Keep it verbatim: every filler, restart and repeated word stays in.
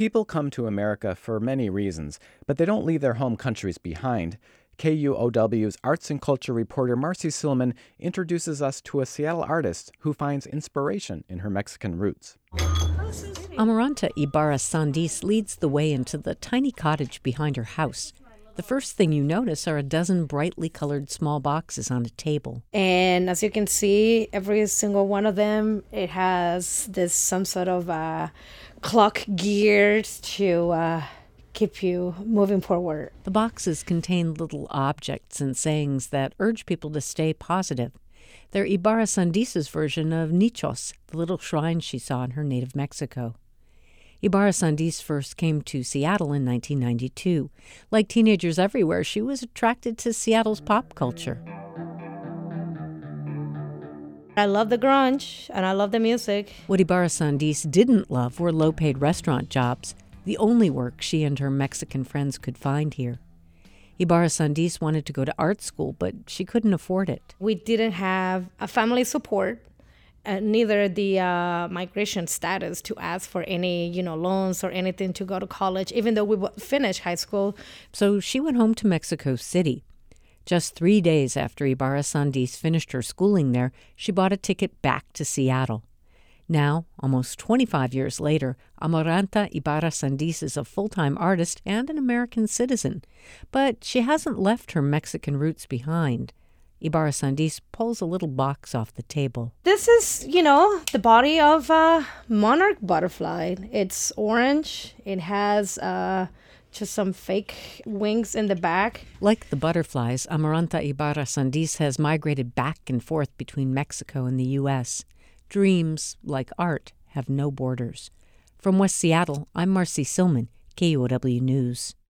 People come to America for many reasons, but they don't leave their home countries behind. K U O W's arts and culture reporter Marcy Silman introduces us to a Seattle artist who finds inspiration in her Mexican roots. Amaranta Ibarra-Sandiz leads the way into the tiny cottage behind her house. The first thing you notice are a dozen brightly colored small boxes on a table. And as you can see, every single one of them, it has this some sort of uh, clock geared to uh, keep you moving forward. The boxes contain little objects and sayings that urge people to stay positive. They're Ibarra-Sandiz's version of Nichos, the little shrine she saw in her native Mexico. Ibarra-Sandiz first came to Seattle in nineteen ninety-two. Like teenagers everywhere, she was attracted to Seattle's pop culture. I love the grunge, and I love the music. What Ibarra-Sandiz didn't love were low-paid restaurant jobs, the only work she and her Mexican friends could find here. Ibarra-Sandiz wanted to go to art school, but she couldn't afford it. We didn't have a family support, uh, neither the uh, migration status to ask for any, you know, loans or anything to go to college, even though we finished high school. So she went home to Mexico City. Just three days after Ibarra-Sandiz finished her schooling there, she bought a ticket back to Seattle. Now, almost twenty-five years later, Amaranta Ibarra-Sandiz is a full-time artist and an American citizen. But she hasn't left her Mexican roots behind. Ibarra-Sandiz pulls a little box off the table. This is, you know, the body of a monarch butterfly. It's orange. It has uh, just some fake wings in the back. Like the butterflies, Amaranta Ibarra-Sandiz has migrated back and forth between Mexico and the U S Dreams, like art, have no borders. From West Seattle, I'm Marcy Silman, K U O W News.